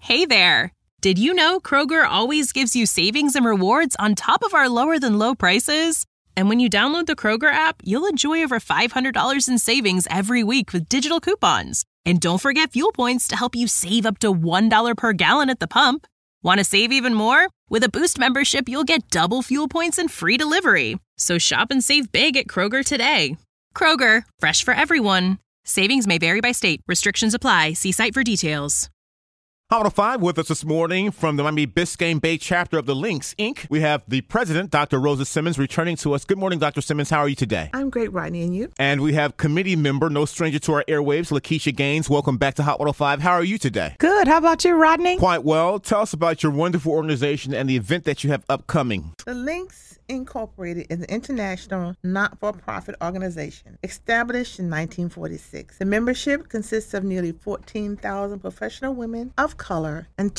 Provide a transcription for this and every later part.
Hey there! Did you know Kroger always gives you savings and rewards on top of our lower-than-low prices? And when you download the Kroger app, you'll enjoy over $500 in savings every week with digital coupons. And don't forget fuel points to help you save up to $1 per gallon at the pump. Want to save even more? With a Boost membership, you'll get double fuel points and free delivery. So shop and save big at Kroger today. Kroger, fresh for everyone. Savings may vary by state. Restrictions apply. See site for details. Hot 105 with us this morning from the Miami Biscayne Bay chapter of the Lynx, Inc. We have the president, Dr. Rosa Simmons, returning to us. Good morning, Dr. Simmons. How are you today? I'm great, Rodney, and you? And we have committee member, no stranger to our airwaves, Lakeisha Gaines. Welcome back to Hot 105. How are you today? Good. How about you, Rodney? Quite well. Tell us about your wonderful organization and the event that you have upcoming. The Lynx Incorporated is an international not-for-profit organization established in 1946. The membership consists of nearly 14,000 professional women of color and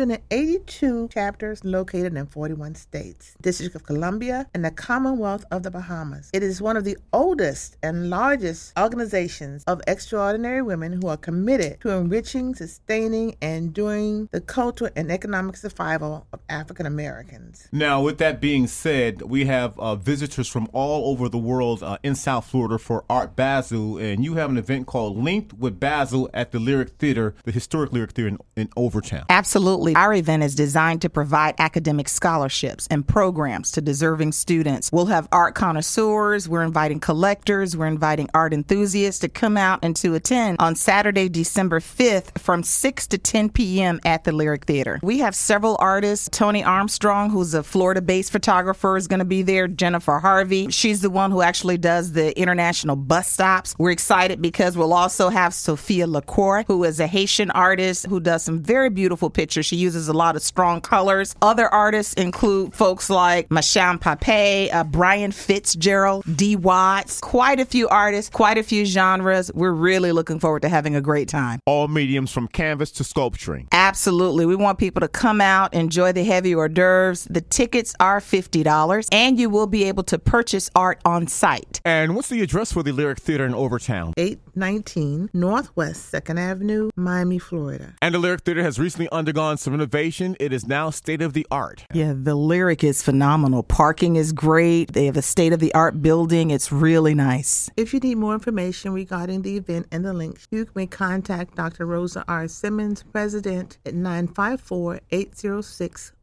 282 chapters located in 41 states, District of Columbia, and the Commonwealth of the Bahamas. It is one of the oldest and largest organizations of extraordinary women who are committed to enriching, sustaining, and enduring the cultural and economic survival of African Americans. Now, with that being said, we have visitors from all over the world in South Florida for Art Basel, and you have an event called Linked with Basel at the Lyric Theater, the historic Lyric Theater in Overtown. Absolutely. Our event is designed to provide academic scholarships and programs to deserving students. We'll have art connoisseurs, we're inviting collectors, we're inviting art enthusiasts to come out and to attend on Saturday, December 5th from 6 to 10 p.m. at the Lyric Theater. We have several artists. Tony Armstrong, who's a Florida-based photographer, is going to be there. Jennifer Harvey, she's the one who actually does the international bus stops. We're excited because we'll also have Sophia LaCour, who is a Haitian artist who does some very beautiful pictures. She uses a lot of strong colors. Other artists include folks like Masham Pape, Brian Fitzgerald, D. Watts, quite a few artists, quite a few genres. We're really looking forward to having a great time. All mediums from canvas to sculpturing. Absolutely. We want people to come out, enjoy the heavy hors d'oeuvres. The tickets are $50. And you will be able to purchase art on site. And what's the address for the Lyric Theater in Overtown? 819 Northwest 2nd Avenue, Miami, Florida. And the Lyric Theater has recently undergone some renovation. It is now state-of-the-art. Yeah, the Lyric is phenomenal. Parking is great. They have a state-of-the-art building. It's really nice. If you need more information regarding the event and the links, you may contact Dr. Rosa R. Simmons, President, at 954-806-1819.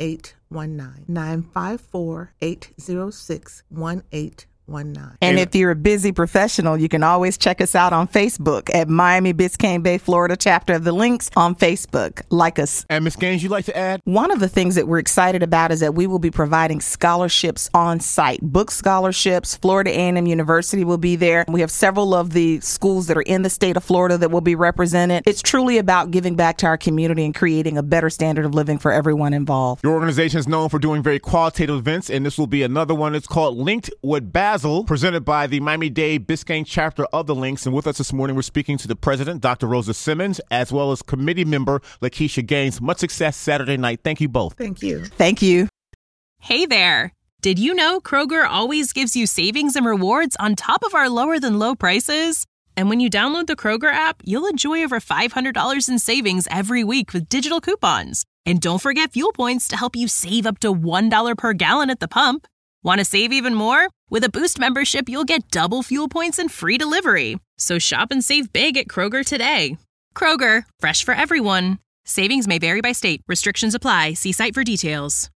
954-806-1819. And if you're a busy professional, you can always check us out on Facebook at Miami Biscayne Bay, Florida chapter of the Lynx on Facebook. Like us. And Ms. Gaines, you'd like to add? One of the things that we're excited about is that we will be providing scholarships on site. Book scholarships. Florida A&M University will be there. We have several of the schools that are in the state of Florida that will be represented. It's truly about giving back to our community and creating a better standard of living for everyone involved. Your organization is known for doing very qualitative events, and this will be another one. It's called Linked with Basel, presented by the Miami-Dade Biscayne chapter of the Lynx. And with us this morning, we're speaking to the president, Dr. Rosa Simmons, as well as committee member Lakeisha Gaines. Much success Saturday night. Thank you both. Thank you. Thank you. Hey there! Did you know Kroger always gives you savings and rewards on top of our lower-than-low prices? And when you download the Kroger app, you'll enjoy over $500 in savings every week with digital coupons. And don't forget fuel points to help you save up to $1 per gallon at the pump. Want to save even more? With a Boost membership, you'll get double fuel points and free delivery. So shop and save big at Kroger today. Kroger, fresh for everyone. Savings may vary by state. Restrictions apply. See site for details.